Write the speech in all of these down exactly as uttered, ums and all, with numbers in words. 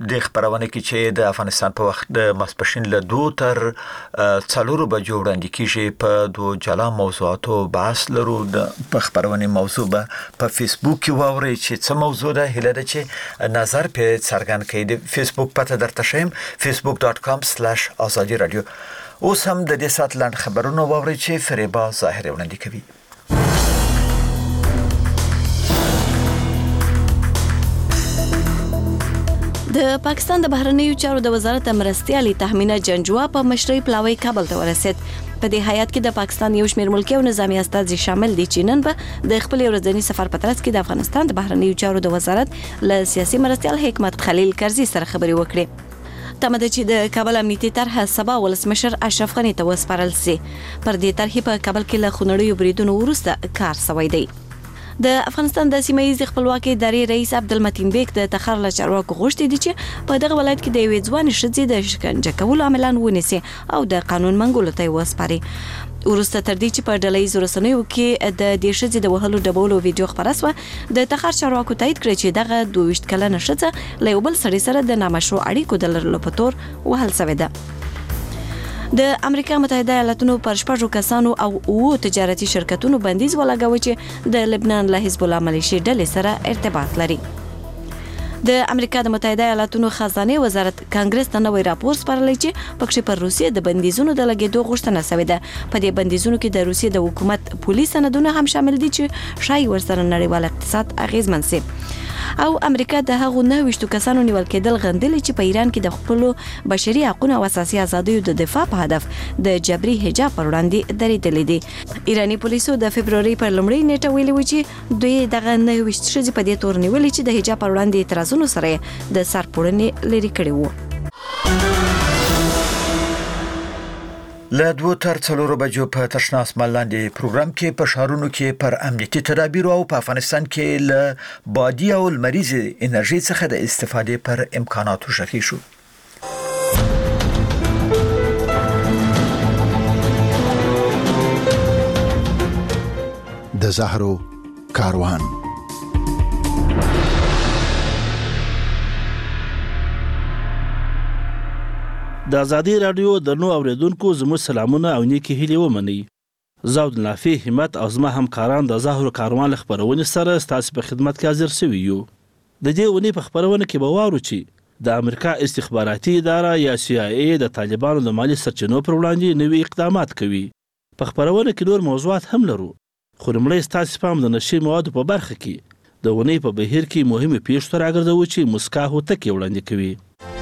د خبرونه کې چې د افغانستان په وخت د ماسپښین له دوه تر څلورو بجو وړاندې کیږي په دوه جلا موضوعاتو بحث لرو. د په خبرونه موضوع په فیسبوک کې واوري چې څه موضوع ده، هله ده چې نظر په څرګند کړئ. د فیسبوک پته درته شیم facebook dot com slash azadi radio. اوس هم د دې سات لاند خبرونه واوري چې فریبا ظاهر وړاندې کوي. د پاکستان د بهرنیو چارو د وزارت مرستیالي تحمینه جنجوا په مشرۍ پلاوی کابل ته ورسید. په دې حیات کې د پاکستان یو شمېر ملکی او نظامی استازي شامل دي چې نن به د خپل ورځني سفر په ترڅ کې د افغانستان د بهرنیو چارو د وزارت له سیاسي مرستیال حکمت خلیل کرزي سره خبرې وکړې. تمه ده چې د کابل امنیتي طرحه سبا ولسمشر اشرف غني ته وسپارل شي. پر دې طرحې په کابل کې له خونړیو بریدونو وروسته کار شوی دی. د افغانستان د سیمه ییز خپلواکۍ ادارې رئیس عبدالمتین بیگ د تخار له چارواکو غوښتي دي چې په دغه ولایت کې د یوې ځوانې ښځې د شکنجه کولو عملان ونیسي او د قانون منګولو ته وسپاري. وروسته تر دې چې په ډلهییزو رسنیو کې د دې ښځې د وهلو ډبولو ویډیو خپره شوه، د تخار چارواکو تایید کړی چې دغه دوه ویشت کلنه ښځه له یو بل سړي سره د نامشروع اړیکو د لرلو په تور وهل شوې ده. د امریکا متحده ایالاتونو پر شپږو کسانو او اوو تجارتي شرکتونو بندیز ولګاوه چې د لبنان له حزب الله ملیشي ډلې سره ارتباط لري. د امریکا د متحده ایالاتونو خزانه وزارت کانګرس ته نوې راپور سپارلی چې پکې پر روسیې د بندیزونو د لګېدو غوښتنه شوې ده. په دې بندیزونو کې د روسیې د حکومت پولیس سندونه هم شامل دي چې شایي ورسره نړیوال اقتصاد اغیزمن شي. او امریکا د هغو نه ویشتو کسانو نیول کېدل غندلي چې په ایران کې د خپل بشري حقوقو او اساسي ازادیو د دفاع په هدف د جبري حجاب پر وړاندې درېدلي دي. ایراني پولیسو د فبروري پر لومړۍ نیټه ویلي و چې دوی دغه نه ویشت ښځې په دې تور نیولې چې د حجاب پر وړاندې اعتراضونو سره د سرپوړنې لري کړي وو. له دوه تر څلورو بجو په تشناس ملاندې پروګرام کې په شهرونو کې پر امنیتي تدابیر او په افغانستان کې له بادي او لمریز انرژي څخه د استفادې پر امکاناتو شخي شو. د زهرو کاروان. د ازادي رادیو د نو اوریدونکو زموږ سلامونه او نیکی هیلې ومنئ. زاود نافي همت او زما همکاران د زهرو کاروان خبرونه سره ستاسو په خدمت کې حاضر شوي یو. د دې ونې په خبرونه کې به واورو چې د امریکا استخباراتي اداره یا سی آی ای د طالبانو د مالی سرچینو پر وړاندې نوي اقدامات کوي. په خبرونه کې نور موضوعات هم لرو، خو لومړی ستاسو پام د نشي موادو په برخه کې د ونې په بهیر کې مهمه پیښه ته راګرځوو چې مسکا هوتکې وړاندې کوي.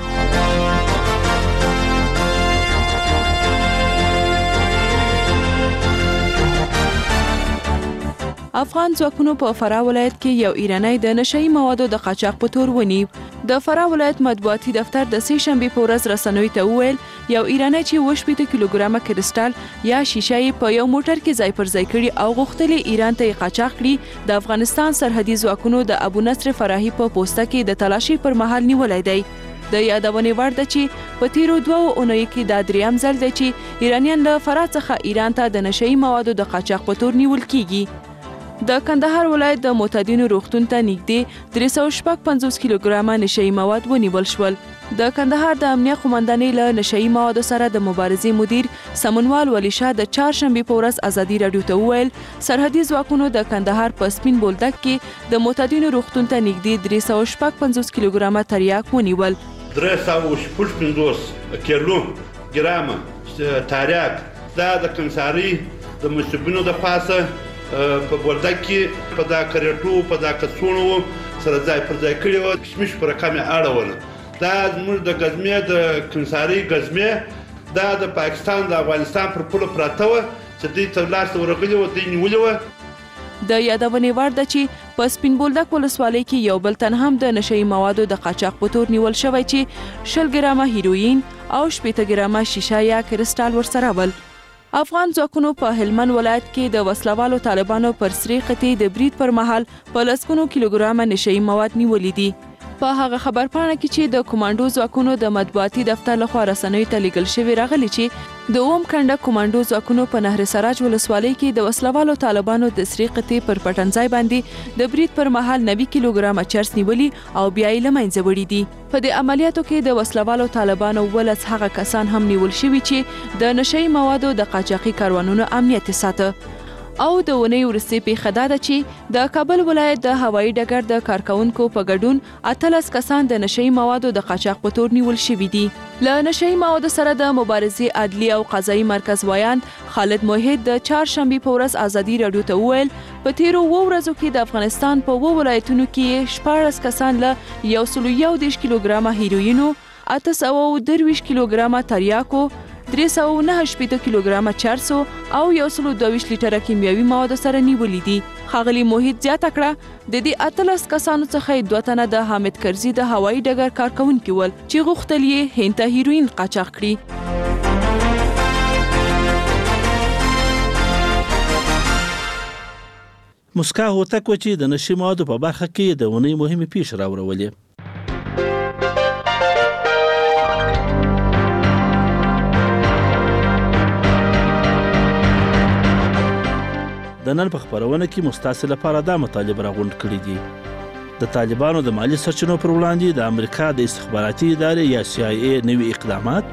افغان ځواکونو په فراه ولایت کې یو ایرانی د نشئی موادو د قاچاق په تور ونیو. د فراه ولایت مطبوعاتي دفتر د سې شنبې په ورځ رسنیو ته وویل یو ایرانی چې اووه شپېته کیلوګرامه کریسټال یا شیشه یې په یو موټر کې ځای پر ځای کړي او غوښتلې ایران ته یې قاچاق کړي، د افغانستان سرحدي ځواکونو د ابو نصر فراهي په پوسته کې د تلاشي پر مهال نیولی دی. د یادونې وړ ده چې په تیرو دوو اونیو کې دا دریم ځل دی چې ایرانیان له فراه څخه ایران ته د نشئی موادو د قاچاق په تور نیول کیږي. د کندهار ولایت د معتادینو روغتون ته نږدې درې سوه شپږ پنځوس کیلوګرامه نشئی مواد ونیول شول. د کندهار د امنیه قومندانۍ له نشئی موادو سره د مبارزې مدیر سمنوال ولی شاه د چهارشنبې په ورځ ازادي راډیو ته وویل سرحدي ځواکونو د کندهار په سپین بولدک کې د معتادینو روغتون ته نږدې درې سوه شپږ پنځوس کیلوګرامه تریاک ونیول. درې سوه شپږ پنځوس کیلو ګرامه تریاک دا د کمساري د مصوبینو د پاسه په بولدک کې په دا کریټو په دا کڅوڼو سره ځای پر ځای کړي وو، کشمش په رقم یې اړوله. دا زموږ د ګزمې د کمساري ګزمې دا د پاکستان د افغانستان پر پوله پراته وه چې دوی ته لاسته ورغلي وو، دوی نیولې وه. د یادونې وړ ده چې په سپین بولدک ولسوالۍ کې یو بل تن هم د نشئی موادو د قاچاق په تور نیول شوی چې شل ګرامه هیروین او شپېته ګرامه شیشه یا کریسټال ورسره ول. افغان ځواکونو په هلمند ولایت کې د وسلوالو طالبانو پر سرې قطعې د برید پر مهال په لسګونو کیلوګرامه نشئی مواد نیولي دي. په هغه خبرپاڼه کې چې د کمانډو ځواکونو د مطبوعاتي دفتر لخوا رسنیو ته لیږل شوی راغلی چې د اوم کنډه کمانډو ځواکونو په نهر سراج ولسوالۍ کې د وسلوالو طالبانو د سري قطعې پر پټنځای باندې د برید پر مهال نوي کیلوګرامه چرس نیولي او بیا یې له منځه وړي دي. په دې عملیاتو کې د وسلوالو طالبانو ولس هغه کسان هم نیول شوي چې د نشهیي موادو د قاچاقي کاروانونو امنیت ساته. او د ونې ورستي پیښه دا ده چې د کابل ولایت د هوایي ډګر د کارکونکو په ګډون اتلس کسان د نشهیي موادو د قاچاق په تور نیول شوي دي. له نشهیي موادو سره د مبارزې عدلي او قضایي مرکز وایاند خالد موحد د چهارشنبې په ورځ ازادي راډیو ته وویل په تیرو اوو ورځو کې د افغانستان په اوو ولایتونو کې شپاړس کسان له یو سل یو دېرش کیلوګرامه هیروینو، اته سوه اووه دېرش کیلوګرامه تریاکو، درې سوه نهه شپېته کیلوګرامه چرسو او یو سل دوه ویشت لیټره کیمیاوي موادو سره نیولي دي. ښاغلي موحد زیاته کړه د دې اتلس کسانو څخه دوه تنه د حامد کرزي د هوایي ډګر کارکونکي ول چې غوښتل یې هند ته هیروین قاچاق کړي. مسکا هوتک و چې د نشي موادو په برخه کې د ونې مهمې پیښې راوړولې. د نن په خبرونه کې مستاسې لپاره دا مطالب راغونډ کړي دي. د طالبانو د مالی سرچینو پر وړاندې د امریکا د استخباراتي ادارې یا سی آی ای نوي اقدامات.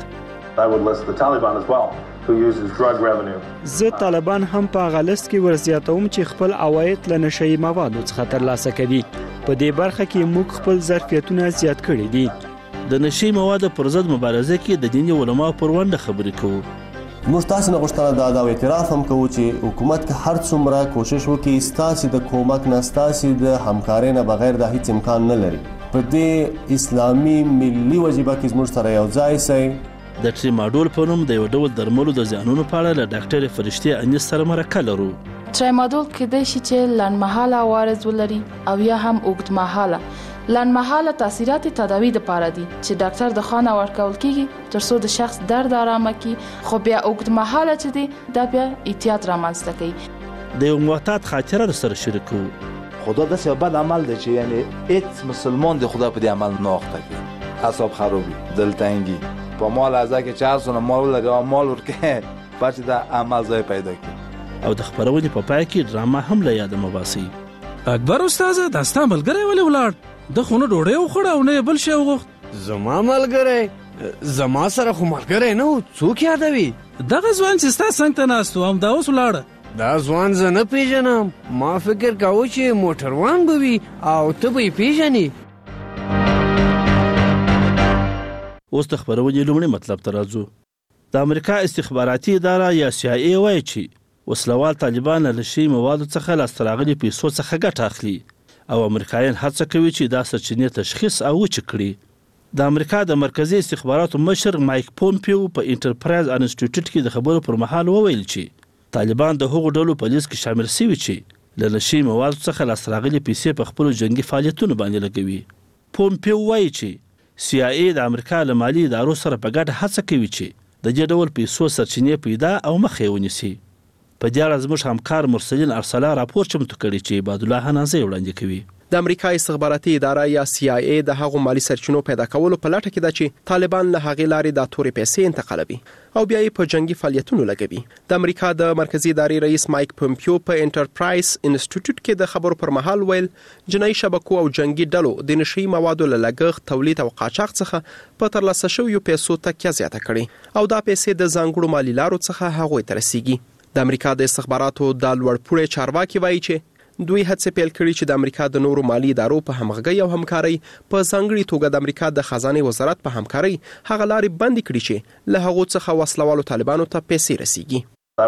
زه طالبان هم په هغه لیست کې ورزیاتوم چې خپل عواید له نشهیي موادو څخه ترلاسه کوي. په دې برخه کې موږ خپل ظرفیتونه زیات کړي دي. د نشهیي موادو پر ضد مبارزه کې د دیني علماو پر ونډه خبرې کوو. موږ تاسو نه غوښتنه دا دا اعتراف هم کوو چې حکومت که هر څومره کوشش وکړي ستاسو د کومک نه ستاسو د همکارۍ نه بغیر د هیڅ امکان نه لري. په دې اسلامي ملي وجیبه کې زموږ سره یو ځای سئ. د ټریماډول په نوم د یو ډول درملو د زیانونو په اړه له ډاکټر فرشتي انیس سره مرکه لرو. ټریماډول کېدای شي چې لنډمهاله عوارض ولري او یا هم اوږدمهاله. لنډمهاله تاثیرات تداوی د پاره دي چې ډاکټر د خانه ورکول کیږي ترڅو د شخص درد آرامه کی، خو بیا اوږدمهاله چې دي دا بیا احتیاط رامنځته کوي. د یو معتاد خاطره سره شریکو. خدا د څه بد عمل دی چې یعنی هیڅ مسلمان د خدا په دې عمل نه وخته کوي. اعصاب خرابي، دلتنګي، په مال ازا کې چار سونه مال لري او مال ورکه پاتې د عمل ځای پیدا کوي. او د خبرونې په پای کې ډرامه هم له یاد مباسي. اکبر استاد دا ستا ملګری ولې ولاړ؟ د خونه ډوډۍ وخوړه او نه بل شی وغوښت. زما ملګری زما سره خو ملګری نه و، څوک یادوي؟ دغه ځوان چې ستا څنګ ته ناست و همدا اوس ولاړه. دا ځوان زه نه پیژنم. ما فکر کاوه چې موټروان به وي او ته به یې پیژنې. اوس د خبرونې لومړی مطلب ته راځو. د امریکا استخباراتي اداره یا سی آی ای وایي چې وسلوال طالبان له نشهیي موادو څخه لاسته راغلي پیسو څخه ګټه اخلي او امریکایان هڅه کوي چې دا سرچینې تشخیص او وچ کړي. د امریکا د مرکزی استخباراتو مشر مایک پومپیو په انټرپرایز انسټیټیوټ کې د خبرو پر مهال وویل چې طالبان د هغو ډلو په لیست کې شامل شوي چې له نشهیي موادو څخه لاسته راغلي پیسې په خپلو جنګي فعالیتونو باندې لګوي. پومپیو وایي چې سی آی ای د امریکا له مالي ادارو سره په ګډه هڅه کوي چې د دې ډول پیسو سرچینې پیدا او مخه یې ونیسي. په دې اړه زموږ همکار مرسلین ارسلا راپور چمتو کړی چې عباد الله حنازي وړاندې کوي. د امریکا استخباراتي اداره یا سی آی ای د هغو مالی سرچینو پیدا کولو په لټه کې ده چې طالبان له هغې لارې د تورې پیسې انتقالوي او بیا یې په جنگي فعالیتونو لګوي. د امریکا د مرکزی ادارې رئیس مایک پومپیو په انټرپرایز انسټیټیوټ کې د خبرو پر مهال ویل جنایي شبکو او جنگي ډلو د نشهیي موادو له لګښت، تولید او قاچاق څخه په ترلاسه شویو پیسو تکیه زیاته کړې او دا پیسې د ځانګړو مالي لارو څخه هغوی ته رسیږي. د امریکا د استخباراتو د لوړپوړي چارواکي وایي چې دوی هڅه پیل کړې چې د امریکا د نورو مالی ادارو په همغږۍ او همکارۍ په ځانګړي توګه د امریکا د خزانه وزارت په همکارۍ هغه لارې بند کړي چې له هغو څخه وسلوالو طالبانو ته پیسې رسیږي.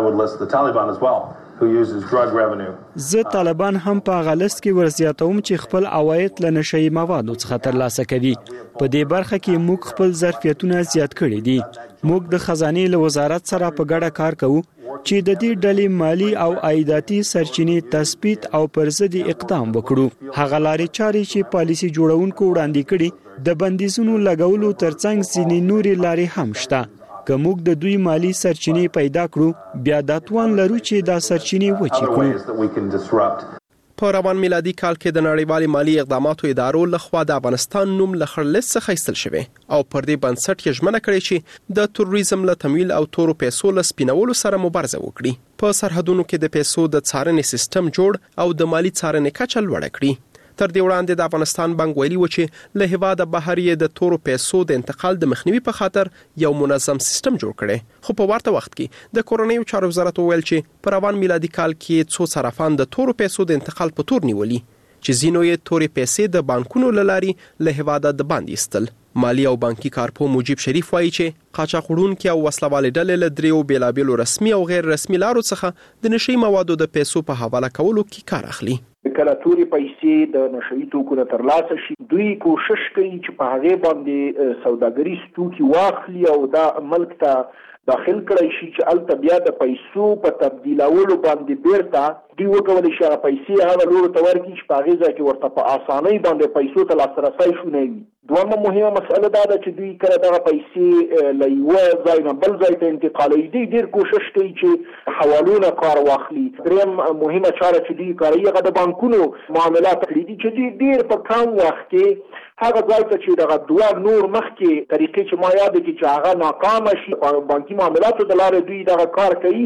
زه طالبان هم په هغه لیست کې ورزیاتوم چې خپل عواید له نشهیي موادو څخه ترلاسه کوي. په دې برخه کې موږ خپل ظرفیتونه زیات کړي دي. موږ د خزانه له وزارت سره په ګډه کار کوو چې د دې ډلې مالی او عایداتي سرچینې تثبیت او پر ضد اقدام وکړو. هغه لارې چارې چې پالیسي جوړونکو وړاندې کړي د بندیزونو لګولو ترڅنګ ځینې نورې لارې هم شته. که موږ د دوی مالی سرچینې پیدا کړو بیا دا توان لرو چې دا سرچینې وچې کړو. په روان میلادي کال کې د نړیوالې مالی اقداماتو ادارو لخوا د افغانستان نوم له خړلست څخه ایستل شوی او پر دې بنسټ یې ژمنه کړې چې د تروریزم له تمویل او تورو پیسو له سپینولو سره مبارزه وکړي. په سرحدونو کې د پیسو د څارنې سیستم جوړ او د مالی څارنې کچه لوړه کړي. تر دې وړاندې د افغانستان بانک ویلي و چې له هیواده بهر یې د تورو پیسو د انتقال د مخنیوي په خاطر یو منظم سیستم جوړ کړي. خو په ورته وخت کې د کورنیو چارو وزارت ویل چې په روان میلادي کال کې څو صرافان د تورو پیسو د انتقال په تور نیولي چې ځینو یې تورې پیسې د بانکونو له لارې له هیواده د باندې ایستل. مالی او بانکي کارپو مجيب شریف وایي چې قاچاقوړونکي او وسلوالې ډلې له دریو بیلابیلو رسمي او غیر رسمي لارو څخه د نشي موادو د پیسو په حواله کولو کې کار اخلي. کله توري پیسې د نشئی توکو نه ترلاسه شي دوی کوشش کوي چې په هغه باندې سوداګریز توکي واخلي او دا ملک ته داخل کړی شي چې الته بیا د پیسو په تبدیلولو باندې بیرته دوی وکولای شي هغه پیسې هغه لور ته ورکړي چې په هغه ځای کې ورته په اسانۍ باندې پیسو ته لاسرسی شونه وي. دویمه مهمه مسله دا ده چې دوی کله دغه پیسې له یوه ځای نه بل ځای ته انتقالوي. دوی ډېر کوشش کوي چې حوالونه کار واخلي. دریم مهمه چاره چې دوی کوي هغه د بانکونو معاملات دي چې دوی ډېر په کم وخت کې هغه ځای ته چې دغه دوه نور مخکې طریقې چې ما یاد کړي چې هغه ناکامه شي بانکي معاملاتو د لارې دوی دغه کار کوي.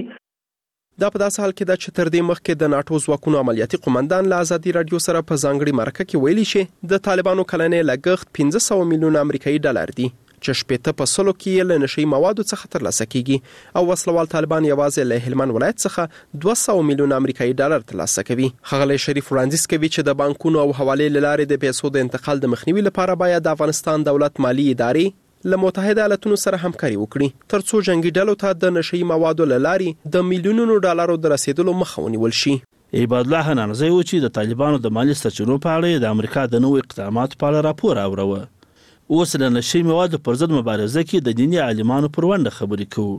دا په داسې حال کې ده چې تر دې مخکې د ناټو ځواکونو عملیاتي قومندان له ازادي رادیو سره په ځانګړي مرکه کې ویلي چې د طالبانو کلنې لګښت پنځه سوه میلیونه امریکایي ډالر دی چې شپېته په سلو کې له نشئی موادو څخه ترلاسه کیږي او وسلوال طالبان یوازې له هلمند ولایت څخه دوه سوه میلیونه امریکایي ډالر ترلاسه کوي. ښاغلی شریف وړاندیز کوي چې د بانکونو او حوالې له لارې د پیسو د انتقال د مخنیوي لپاره باید د افغانستان دولت مالی ادارې له متحده ایالاتونو سره همکاري وکړي ترڅو جنگي ډلو ته د نشئی موادو له لارې د میلیونونو ډالرو د رسیدلو مخه ونیول شي. عباد الله حنانزی و چې د طالبانو د مالی سرچینو په اړه د امریکا د نوو اقداماتو په اړه راپور اوروه. اوس د نشئی موادو پر ضد مبارزه کې د دیني عالمانو پر ونډه خبرې کوو.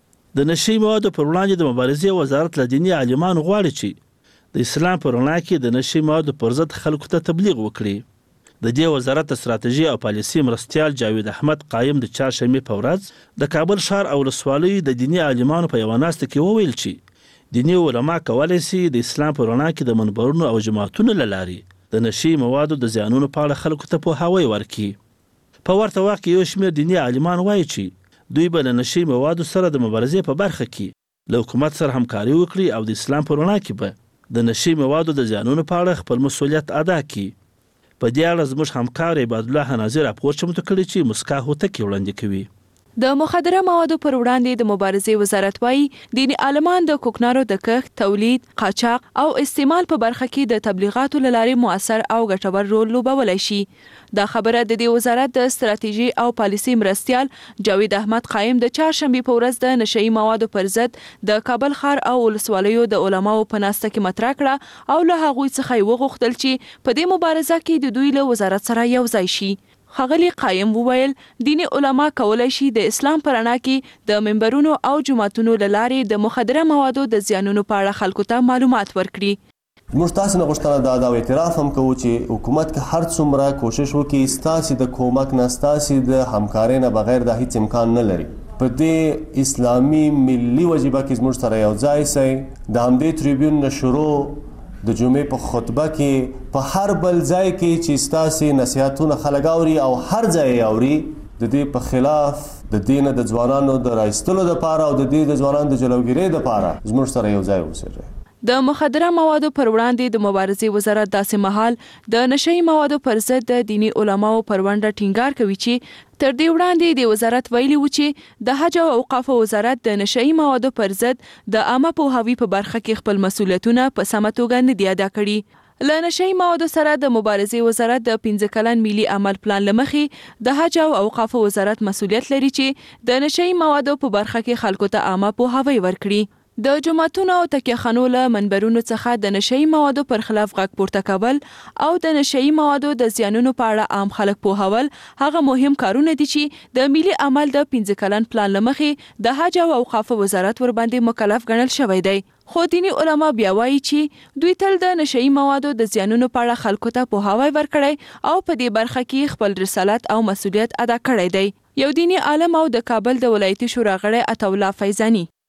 د نشئی موادو پر وړاندې د مبارزې وزارت له دیني عالمانو غواړي چې د اسلام پر رڼا کې د نشئی موادو پر ضد خلکو ته تبلیغ وکړي. د دې وزارت استراتیژي او پالیسي مرستیال جاوید احمد قایم د چهارشنبې په ورځ د کابل ښار او ولسوالۍ د دیني عالمانو په یوه ناسته کې وویل چې دیني علما کولی سي د اسلام په رڼا کې د منبرونو او جماعتونو له لارې د نشئی موادو د زیانونو په اړه خلکو ته پوهاوی ورکړي. په ورته وخت کې یو شمېر دیني عالمان وایي چې دوی به له نشئی موادو سره د مبارزې په برخه کې له حکومت سره همکاري وکړي او د اسلام په رڼا کې به د نشئی موادو د زیانونو په اړه خپل مسؤلیت ادا کړي. په دې اړه زموږ همکار عباد الله حنازي راپور چمتو کړی چې مسکا هوتکي وړاندې کوي. د مخدره موادو پر وړاندې د مبارزې وزارت وایي دیني عالمان د کوکنارو د کښت، تولید، قاچاق او استعمال په برخه کې د تبلیغاتو له لارې مؤثر او ګټور رول لوبولی شي. دا خبره د دې وزارت د ستراتیژي او پالیسي مرستیال جاوید احمد قایم د چهارشنبې په ورځ د نشئی موادو پر ضد د کابل ښار او ولسوالیو د علماو په ناسته کې مطرح کړه او له هغوی څخه یې وغوښتل چې په دې مبارزه کې د دوی له وزارت سره یو ځای شي. ښاغلي قایم وویل دیني علما کولی شي د اسلام په رڼا کې د منبرونو او جوماتونو له لارې د مخدره موادو د زیانونو په اړه خلکو ته معلومات ورکړي. موږ تاسو نه غوښتنه دا ده او اعتراف هم کوو چې حکومت که هر څومره کوشش وکړي ستاسې د کومک نه ستاسې د همکارۍ نه بغیر دا هیڅ امکان نه لري. په دې اسلامي ملي وجیبه کې زموږ سره یو ځای سئ. د همدې تریبیون نه شروع د جمعې په خطبه کې په هر بل ځای کې چې ستاسې نصیحتونه خلک اوري او هر ځای اوري د دې په خلاف د دې نه د ځوانانو د رایستلو دپاره او د دې د ځوانانو د جلوګیرۍ دپاره زموږ سره یو ځای اوسېږئ. د مخدره موادو پر وړاندې د مبارزې وزارت داسې مهال د نشئی موادو پر ضد د دیني علماو پر ونډه ټینګار کوي چې تر دې وړاندې د وزارت ویلي و چې د حج او اوقافو وزارت د نشئی موادو پر ضد د عامه پوهاوي په برخه کې خپل مسؤلیتونه په سمه توګه نه دي ادا کړي. له نشئی موادو سره د مبارزې وزارت د پنځه کلن ملي عمل پلان له مخې د حج او اوقافو وزارت مسؤلیت لري چې د نشئی موادو په برخه کې خلکو ته عامه پوهاوی ورکړي. د جماعتونو او تکیهخانو له منبرونو څخه د نشئی موادو پر خلاف غږ پورته کول او د نشئی موادو د زیانونو په اړه عام خلک پوهول هغه مهم کارونه دي چې د ملي عمل د پنځه کلن پلان له مخې د حج او اوقافو وزارت ورباندې مکلف ګڼل شوی دی. خو دیني علما بیا وایي چې دوی تل د نشئی موادو د زیانونو په اړه خلکو ته پوهاوی ورکړی او په دې برخه کې خپل رسالت او مسؤلیت ادا کړی دی. یو دیني عالم او د کابل د ولایتي شورا غړی عطا الله فیضاني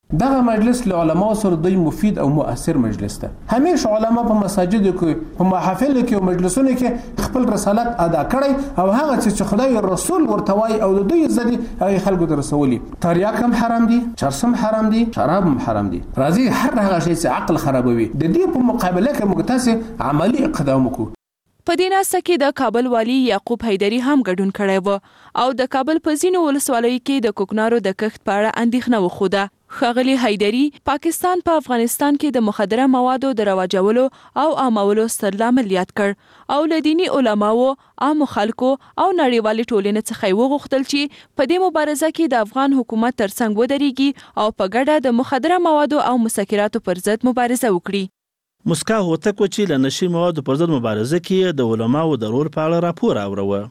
دغه مجلس له علماو سره دوی مفید او مؤثر مجلس ده. همیشه علما په مساجدو کې په محافل کې او مجلسونو کې خپل رسالت ادا کړی او هغه چې خدای رسول ورته وایي او د دوی ځدی هغه خلکو ته رسولي. تریاک هم حرام دي، چرس هم حرام دي، شراب هم حرام دي. راځي هر هغه شی چې عقل خرابوي د دې په مقابله کې موږ تاسو عملی اقدام وکړو. په دې ناسته کې د کابل والی یعقوب حیدری هم ګډون کړی و او د کابل په ځینو ولسوالیو کې د کوکنارو د کښت په اړه اندېښنه وښوده. ښاغلي حیدری پاکستان په پا افغانستان کې د مخدره موادو د رواجولو او عامولو ستر لامل یاد کړ او له دیني علماو، عامو خلکو او نړیوالې ټولنې څخه یې وغوښتل چې په دې مبارزه کې د افغان حکومت ترڅنګ ودرېږي او په ګډه د مخدره موادو او مسکراتو پر ضد مبارزه وکړي. مسکا هوتک چې له نشي موادو پر ضد مبارزه کې د علماو د رول په اړه راپور اوروه.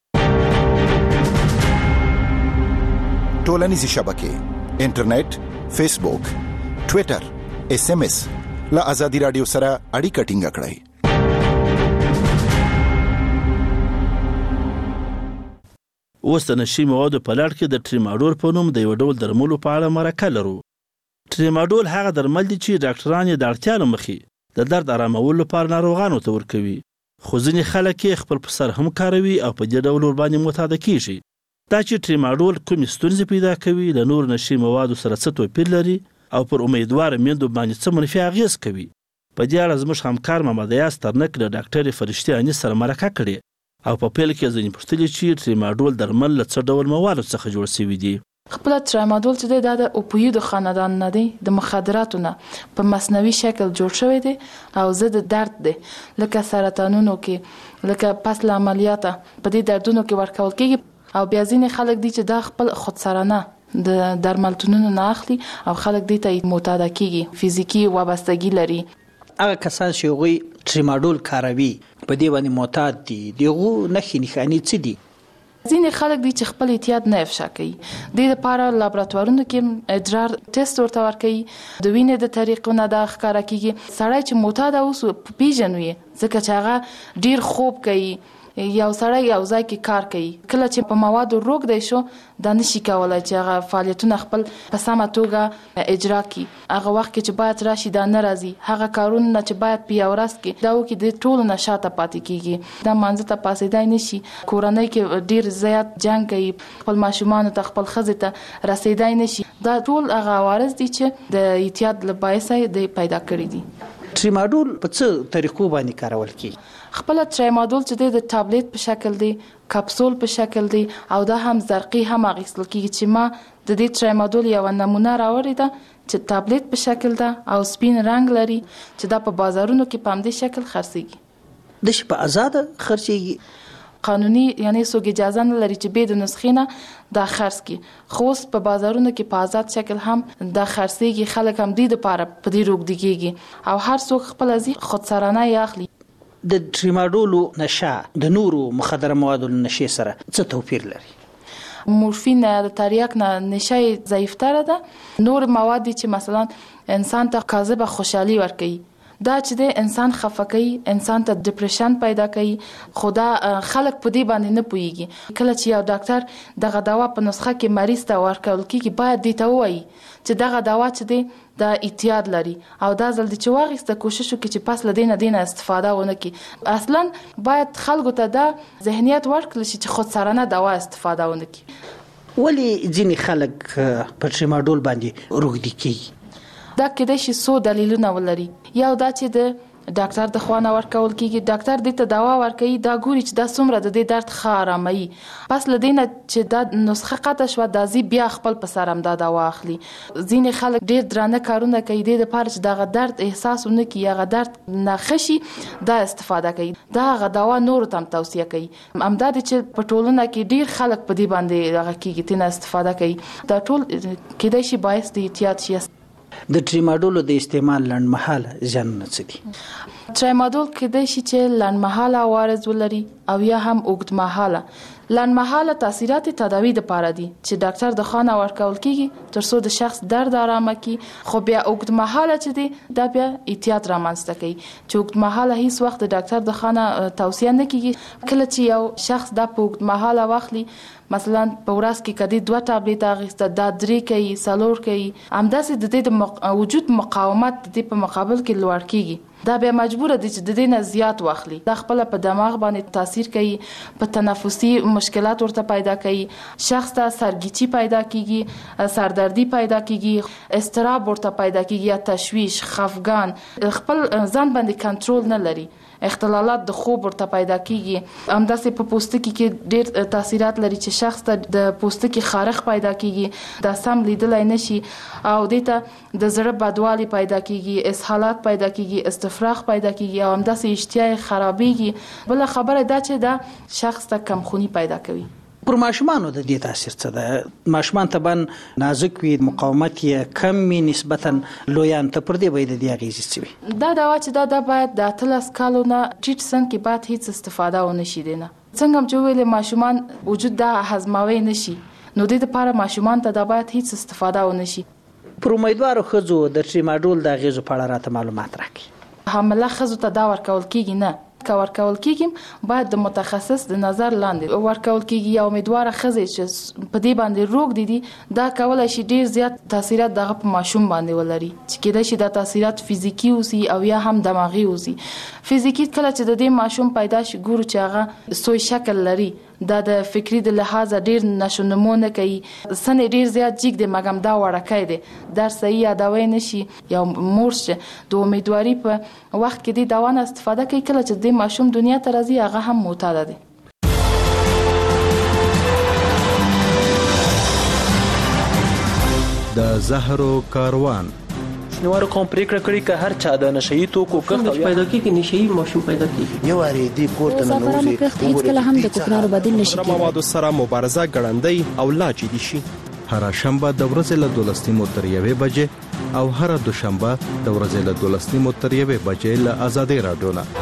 ټولنیزې شبکې انټرنیټ، فیسبوک، ټویټر، اس ام اس له ازادي رادیو سره اړیکه ټینګه کړئ. اوس د نشي موادو په لړ کې د ټریماډول په نوم د یو ډول درملو په اړه مرکه لرو. ټریماډول هغه درمل دي چې ډاکټران یې د اړتیا له مخې د درد آرامولو لپاره ناروغانو ته ورکوي، خو ځینې خلک یې خپل په سر هم کاروي او په دې ډول ورباندې معتاده کیږي. دا چې ټریماډول کومې ستونزې پیدا کوي، د نور نشي موادو سره څه توپیر لري او پر امیدواره میندو باندې څه منفي اغېز کوي، په دې اړه زموږ همکار محمد ایاز ترنک له ډاکټرې فرشتې انیس سره مرکه کړې او په پیل کې ځینې پوښتلي چې ټریماډول درمل له څه ډول موادو څخه جوړ شوي دي. خپل ټریماډول چې دی دا د اوپیویډ خاندان نه دی، د مخدراتو نه په مصنوعي شکل جوړ شوی دی او ضد درد دی، لکه سرطانونو کې، لکه پس له عملیاته په دې دردونو کې ورکول کېږي او بیا ځینې خلک دي چې دا خپل خودسرانه د درملتونونو نه اخلي او خلک دې ته معتاده کېږي، فزیکي وابستګي لري. هغه کسان چې هغوی ټریماډول کاروي په دې باندې معتاد دي، د هغو نښې نښانې څه دي؟ ځینې خلک دي چې خپل احتیاط نه افشا کوي، دې لپاره لابراتوارونو کې ادرار ټیسټ ورته ورکوي، د وینې د طریقو نه دا ښکاره کېږي. سړی چې معتاده اوس پیژنو یې ځکه چې هغه ډیر خوب کوي، یو سړی یو ځای کې کار کوي، کله چې په موادو روږدی شو دا نشي کولی چې هغه فعالیتونه خپل په سمه توګه اجرا کړي. هغه وخت کې چې باید راشي دا نه راځي، هغه کارونه چې باید په یو ورځ کې دا وکړي د ټولو نه شاته پاتې کېږي. دا مانځه ته پاسېدای نشي، کورنۍ کې ډیر زیات جنګ کوي، خپل ماشومانو ته خپل ښځې ته رسېدای نشي. دا ټول هغه عوارض دي چې د احتیاط له باعثه یې پیدا کړي دي. ټریماډول په څه طریقو باندې کارول کیږي؟ خپل ټریماډول چې د ټابلیټ په شکل دی، کپسول په شکل دی او دا هم زرقي هم اخیستل کیږي چې ما د دې ټریماډول یو نمونه راوړې ده چې ټابلیټ په شکل ده او سپین رنگ لري چې دا په بازارونو کې په همدې شکل خرڅېږي. د شي په آزاد خرڅېږي؟ قانوني یعنی څوک اجازه نه لري چې به د نسخې نه دا خرڅ کړي، خو اوس په بازارونو کې په آزاد شکل هم دا خرڅېږي. خلک هم دې دپاره په دې روږدي کېږي او هر څوک خپله ځي خودسرانه یې اخلي. د ټریماډولو نشه د نورو مخدره موادو نشې سره څه توپیر لري؟ مورفین د تریاک نه نشه ضعیفتره ده. نور مواد چې مثلا انسان ته کاذبه خوشحالي ورکوي، دا چې د انسان خفه کوي، انسان ته ډیپریشن پیدا کوي، خو دا خلک په دې باندې نه پوهیږي. کله چې یو ډاکټر دغه دوا په نسخه کې مریض ته ورکول کېږي باید دې ته ووایي چې دغه دوا چې دی دا احتیاط لري او دا ځل دی چې واخیسته کوشش وکړي چې پس له دې نه دې نه استفاده ونه کړي. اصلا باید خلکو ته دا ذهنیت ورکړل شي چې خودسرانه دوا استفاده ونه کړي. ولې ځینې خلک په ټریماډول باندې روږدي کېږي؟ دا کېدای شي څو دلیلونه ولري. یو دا چې د ډاکټر د خوا نه ورکول کېږي، ډاکټر دې ته دوا ورکوي، دا ګوري چې دا څومره د دې درد ښه اراموي، پس له دې نه چې دا نسخه قطع شوه دا ځي بیا خپل په سر هم دا دوا اخلي. ځینې خلک ډېر درانه کارونه کوي دې دپاره چې دغه درد احساس ونه کړي، هغه درد نه ښه شي، دا استفاده کوي، دا هغه دوا نورو ته هم توصیه کوي. همدا دی چې په ټولنه کې ډېر خلک په دې باندې هغه کېږي، ترې نه استفاده کوي. دا ټول کېدای شي باعث د احتیاط شي. د ټریماډولو د استعمال لنډمهاله زیانونه څه دي؟ ټریماډول کېدای شي چې لنډمهاله عوارض ولري او یا هم اوږدمهاله. لنډمهاله تاثیرات تداوي دپاره دي چې ډاکټر د خوا نه ورکول کېږي تر څو د شخص درد آرامه کړي، خو بیا اوږدمهاله چې دی دا بیا احتیاط رامنځته کوي چې اوږدمهاله هیڅ وخت د ډاکټر د خوا نه توصیه نه کېږي. کله چې یو شخص دا په اوږدمهاله واخلي مثلا په ورځ کې کدي دوه ټابلیټ اخیسته دا درې کوي څلور کوي همداسې د دې د مق... وجود مقاومت د دې په مقابل کې لوړ کیږي دا بیا مجبور دي چې د دې نه زیات واخلي دا خپل په دماغ باندې تاثیر کوي په تنفسي مشکلات ورته پیدا کوي شخص ته سرګیچي پیدا کیږي سردردي پیدا کیږي اضطراب ورته پیدا کیږي یا تشویش خفګان خپل ځان باندې کنټرول نه لري اختلالات د خوب ورته پیدا کیږي همداسې په پوستکي کې ډېر تاثیرات لري چې شخص ته د پوستکي خارښ پیدا کیږي دا سم لیدلای نشي او دې ته د زړه بدوالي پیدا کیږي اسهالات پیدا کیږي استفراغ پیدا کیږي او همداسې اشتها خرابېږي بل خبره دا چې دا شخص ته کمخونی پیدا کوي پر ماشومانو د دې تاثیر څه ده ماشومان طبعا نازک وي مقاومت یې کم وي نسبتا لویان ته پر دې باید د دې اغېزې څه وي دا دوا چې دا د باید د اتلس کالو نه ټیټ سن کې باید هیڅ استفاده ونه شي دینه څنګه چې ویلې ماشومان وجود دا هضموي نشي نو د دې لپاره ماشومان ته دا باید هیڅ استفاده ونه شي پر امیدوارو ښځو د ټریماډول د اغېزو په اړه راته معلومات راکړئ حامله ښځو ته دا ورکول کیږي نه که ورکول کیږي باید د متخصص د نظر لاندې ورکول کیږي یا امیدواره ښځې چې په دې باندې روغ دي دي دا کولای شي ډیر زیات تاثیرات دغه په ماشوم باندې ولري چې کېدای شي دا تاثیرات فزیکی اوسي او یا هم دماغي اوسي فزیکی کله چې د دې ماشوم پیدا شي ګورو چې هغه سوی شکل لري دا د فکری د لحاظ ډیر نشونمو نه کوي سن ډیر زیات جګ دی مګم دا وړکای دی در صحیح یادوي نشي یا مورش د امیدواري په وخت کې دی دا ونه استفاده کوي کله چې د ماشوم دنیا ته راځي هغه هم معتاد دی د زهرو کاروان شنوارو کوم پریکړه کړې که هر چا د نشئی توکو کښت پیدا کیږي نشئی ماشوم پیدا کیږي یو اړ دې کوړه نه نوځي هیڅ کله هم د کوکنارو بدیل نشي کېدای موادو سره مبارزه ګړندۍ او لا جدي شي هر شنبه د ورځې له دولس نیمو تر یوې بجې او هر دوشنبه د ورځې له دولس نیمو تر یوې بجې له آزادۍ راډیو نه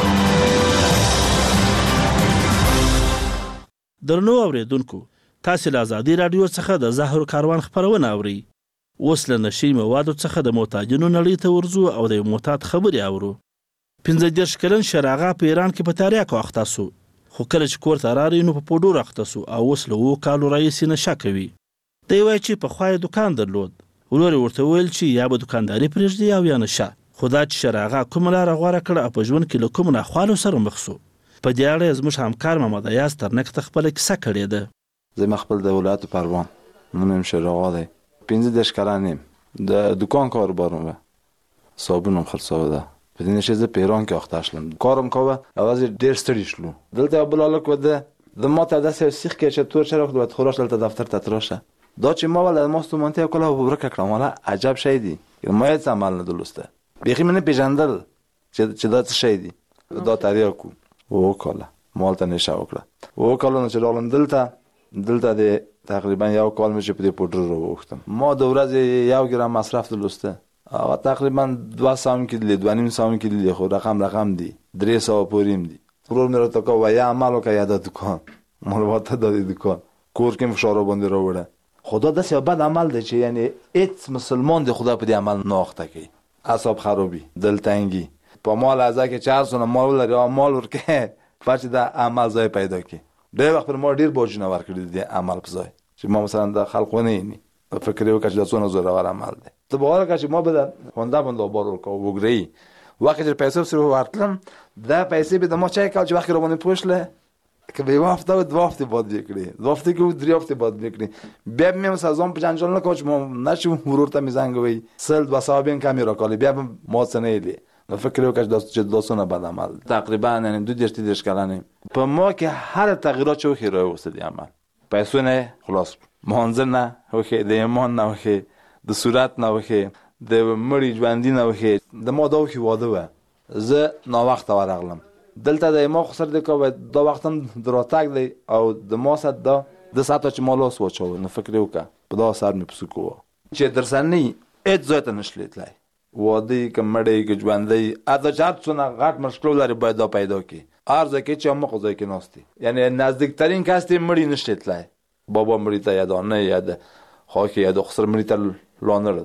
درنو اوریدونکو تاسو له آزادۍ راډیو څخه د زهرو کاروان خبرونه اورئ اوس له نشي موادو څخه د معتادینو نړۍ ته ورځو او د معتاد خبرې اورو پنځه دېرش کلن شراغه په ایران کې په تاریاکو اخته سو خو کله چې کور ته راغی نو په پوډور اخته سو او اوس له اوو کالو راهیسې نشه کوي دی وایي چې پخوا یې دوکان درلود ورور یې ورته ویل چې یا به دوکانداري پرېږدي او یا نشه خو دا چې شراغه کومه لاره غوره کړه او په ژوند کې له کومو ناخوالو سره مخ سو په دې اړه یې زموږ همکار محمد ایاز ترنک ته خپله کیسه کړې ده زه خپل د ولایت پروان نوم یې شراغه دی پنځه دېرش کلن یم د دوکان کار بارم و صابونم خرڅاوه ده په دې نشه زه په ایران کې اخته شلم کارم کوه اواز ډېر ستړي شلو دلته بل هلک وده د ما ته داسې سیخ کې چې تور چراغ باید خوراش دلته دفتر ته تراشه دا چې ما ول ما ستومانته کله ورکه کړم ولا عجب شی دی ما هیڅ عمل نه درسته بیخي منه پیژندل چې چې دا څه شی دی دا تاریخو وکاله مالته نشه وکړه وکاله نه چې لاله دلته دلته د تقریبا یو کال میشه په دې پودر رو وختم ما د ورځې یو ګرام مصرف درلسته هغه تقریبا دوه سام کې دی دوه نیم سام کې دی خو رقم رقم دی درې سو پوریم دی ورور مې راته کوه یا عمل وکړه یا د دوکان مالواته د دکان کور کې فشار باندې راوړه خدا داسې بد عمل دی چې یعنی هیڅ مسلمان دی خدا په دې عمل نه اخته کوي اعصاب خرابي دلتنګي په مال ازا کې چهار سو مال لري او مال ورکه پاتې د عمل ځای پیدا کی ډېر وخت پر ما ډېر بوج نه ورکړي دي عمل په ځای چې ما مثلا د خلقونه نه فکر یو کچ د څونه زوره ور عمل دی ته به ورکه چې ما به هوندا باندې بارو کو وګري وخت چې پیسې سره ورتلم دا پیسې به د ما چای کال چې وخت روانه پوښله که به وافته و دو هفته بعد بکړي دو هفته کې درې هفته بعد بکړي بیا مې سازون په جنجال نه کوچ ما نشو ورور ته میزنګ وي سل و صابین کامیرا کالی بیا ما څنګه دی نو فکر یو کچ د چې دوسونه بد عمل تقریبا نه دو دیشت دیش کلانه په ما کې هر تغییرات چو خیره وسدي عمل پیسو نه خلاص منظر نه وخه د ایمان نه وخه د صورت نه وخه د مړی ژوند نه وخه د ما دا وخه واده و زه نو وخت ورغلم دلته د ما خسر د کوه دا وختم دراتګ دی او د ما صد دا د ساعت چې مالوس وچو نو فکر وکړه په دا سر مې پسکو چې درسنی اټ زوی ته نشلیتلای واده کمړې کې ژوندۍ اته چات څونه غټ مشکل لري باید دا پیدا کی ارزه کې چې موږ ځای کې نوستي یعنی نزدیکترین کس دې مړی نشلیتلای بابا مړی ته یاد نه یاد خاک یاد خسر مړی ته لانر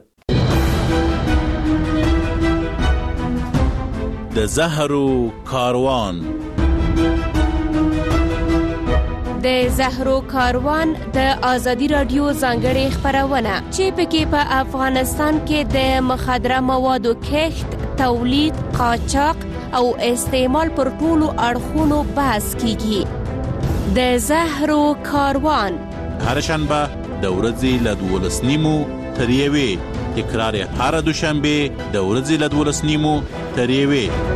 د زهرو کاروان د زهرو کاروان د ازادي رادیو ځانګړې خبرونه چې پکې په افغانستان کې د مخدره موادو کښت، تولید، قاچاق او استعمال پر ټولو اړخونو بحث کیږي. د زهرو کاروان هر شنبه د ورځې له دولس نیمو تر یوې، تکرار هر دوشنبه د ورځې له دولس نیمو تر یوې.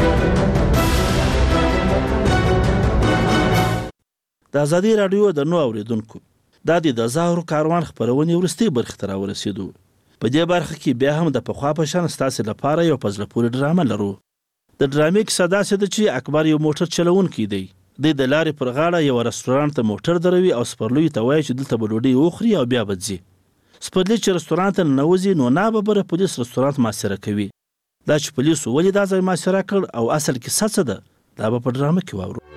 د ازادي رادیو د نو اوریدونکو دا د زهرو کاروان خبرونه ورستي برخه تر ورسېدو. په دې برخه کې بیا هم د پخوا په شان ستاسو لپاره یو پزله پورې ډرامه لرو. د ډرامې کیسه داسې ده چې اکبر یو موټر چلوونکی دی. د د لارې پر غاړه یو رستورانت ته موټر دروي او سپرلوی ته وایي چې دلته به ډوډۍ وخوري او بیا به ځي. سپرلی چې رستورانت ته ننوځي نو ناببره پولیس رستورانت محاصره کوي. دا چې پولیسو ولې دا ځای محاصره کړ او اصل کیسه څه ده دا به په ډرامه کې واورو.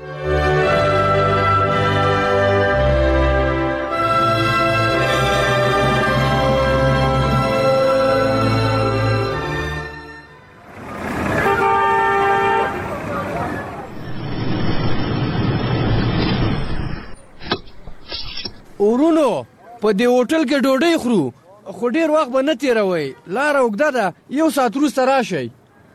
ورونو په دې هوټل کې ډوډۍ خورو خو ډیر وخت به نه تیروي، لاره اوږده ده، یو ساعت وروسته راشئ.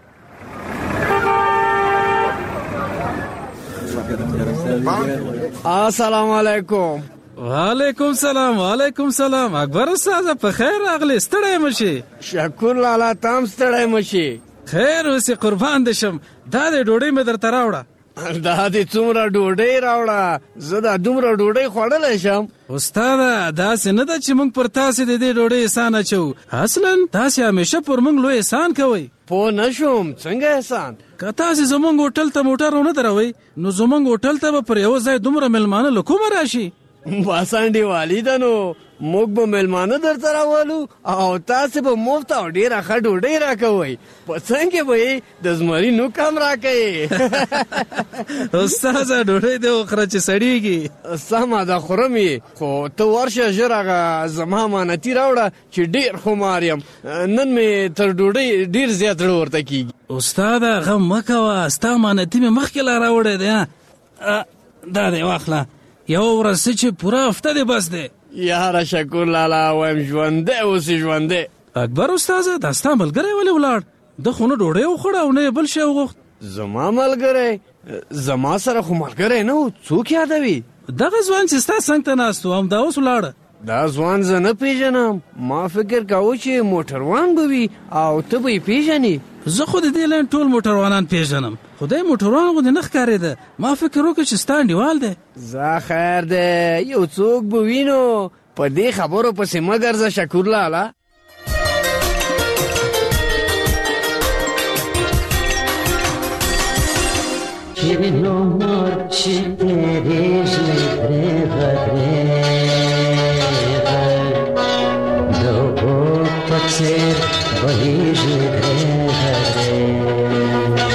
السلام علیکم. وعلیکم سلام. وعلیکم سلام. اکبر استاد په خیر راغلی، ستړی مشي. شکر لالا تام ستړی مشي. خیر اوسې قربان دې شم. دا د ډوډۍ مې درته راوړه. دا دې څومره ډوډۍ راوړه، زه دا دومره ډوډۍ خوړلی شم. استاده داسې نه ده چې موږ پر تاسې د دې ډوډۍ احسان اچوو، اصلا تاسې همیشه پر موږ لوی احسان کوئ. پوه نه شوم څنګه احسان؟ که تاسې زموږ هوټل ته موټر ونه دروئ نو زموږ هوټل ته به پر یوه ځای دومره مېلمانه له کومه راشي؟ بس انډیوالي ده نو موږ به مېلمانه درته راولو او تاسې به مفت او ډېره ښه ډوډۍ راکوئ، په څنګ کې به یې د زمري نوک هم راکوئ. استاده ډوډۍ دې وخوره چې سړېږي. سمه ده خورم یې، خو ته ورشه ژر هغه زما امانتي راوړه چې ډېر خمار یم، نن مې تر ډوډۍ ډېر زیات زړه ورته کېږي. استاده غم مه کوه، ستا امانتي مې مخکې لا راوړی دی. دا دی واخله، یو ورځ چې پوره هفته دی بس دی. یاره شکر لالا وایم ژوندی اوسې ژوندی. اکبر استاده دا ستا ملګری ولې ولاړ؟ ده خو نه ډوډۍ وخوړه او نه یې بل شی وغوښت. زما ملګری؟ زما سره خو ملګری نه و، څوک یادوي؟ دغه ځوان چې ستا څنګ ته ناست و همدا اوس ولاړه. دا ځوان زه نه پیژنم، ما فکر کاوه چې موټروان به وي او ته به یې پیژنې. زه خو د دې لاین ټول موټروانان پیژنم، خدای موټروان غوندې نه ښکارېده، ما فکر وکړ چې ستا انډیوال دی. زه خیر دی، یو څوک به وي نو په دې خبرو پسې مه ګرځه شکور لالا. شیرینو مرچ تیریږي درېغه درېغه د اوبو په څېر بهیږي درېغه درېغه.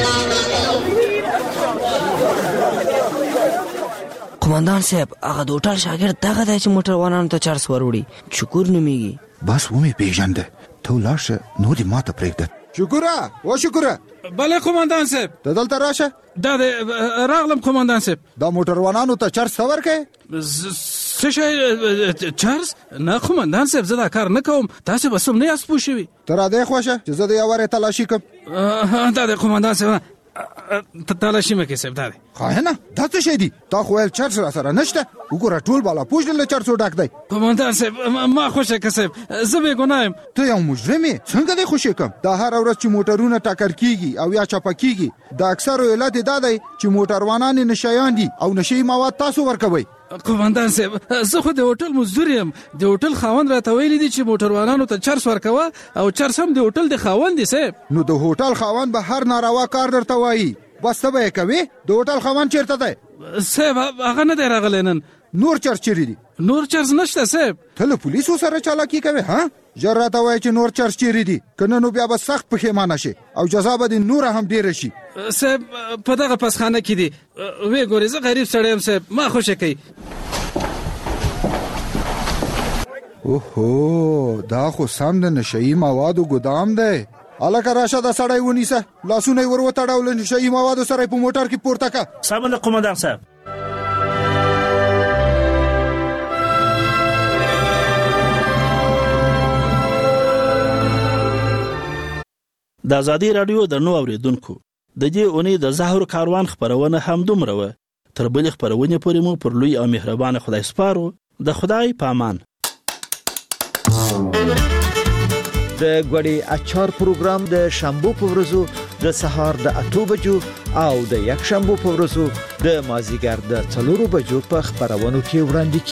قومندان صاحب هغه د هوټل شاګرد دغه دی چې موټروانانو ته چرس وروړي، شکور نومیږي. بس ومې پیژنده، ته ولاړ شه نور دې ماته پرېږده. شکوره و شکوره. بله قومندان صاحب. ته دلته راشه. دا دی راغلم قومندان صاحب. دا موټروانانو ته چرس ته ورکوې؟ څه شی چرس؟ نه قومندان صاحب زه دا کار نه کوم، تاسې به سم نه یاست پوه شوي. ته را دې خوښه چې زه د یو وارې تلاشي کړم. دا دی قومندان صاحب تلاشي مه کوې صاحب. دا دی خاینه دا څه شی دي؟ تا خو ویل چرس را سره نشته، وګوره ټول بالا پوش له چرسو ډک دی. قومندان صاحب ما خوښه که صاحب، زه بې ګناه یم. ته یو مجرم یې، څنګه دې خوشې کړم؟ دا هره ورځ چې موټرونه ټکر کېږي او یا چپه کېږي د اکثرو علت دا دی چې موټروانان نشیان دي او نشي مواد تاسو ورکوئ. قومندان صاحب زه خو د هوټل مزدور یم، د هوټل خاوند راته ویلي دي چې موټروانانو ته چرس ورکوه او چرس هم د هوټل د خاوند دی صاحب. نو د هوټل خاوند به هر ناروا کار درته وایي، بس ته به یې کوې؟ د هوټل خاوند چیرته دی؟ صاحب هغه نه دی راغلی نن. نور چرس چیرې دي؟ نور چرس نشته صاحب. ته له پولیسو سره چالاکي کوې ها؟ ژر راته وایه چې نور چرس چیرې دي، که نه نو بیا به سخت پښیمانه شي او جزا به دې نوره هم ډېره شي. صاحب په دغه پسخانه کې دي، ویې ګورې زه غریب سړی یم صاحب، ما خوښه کوي. اوهو دا خو سم د نشهیي موادو ګدام دی. هلکه راشه دا سړی ونیسه، لاسونه یې ور وتړه او له نشهیي موادو سره یې په موټر کې پورته کړه. سمه ده قومندان صاحب. د ازادي رادیو درنو اوریدونکو د دې اونۍ د زهر کاروان خبرونه هم دومره وه. تر بلې خبرونې پورې مو پر لوی او مهربانه خدای سپارو. د خدای په امان. د غوړي اچار پروګرام د شنبه په ورځو د سهار د اته بجو او د یک شنبه په ورځو د مازیګر د څلورو بجو په خبرونو کې وړاندې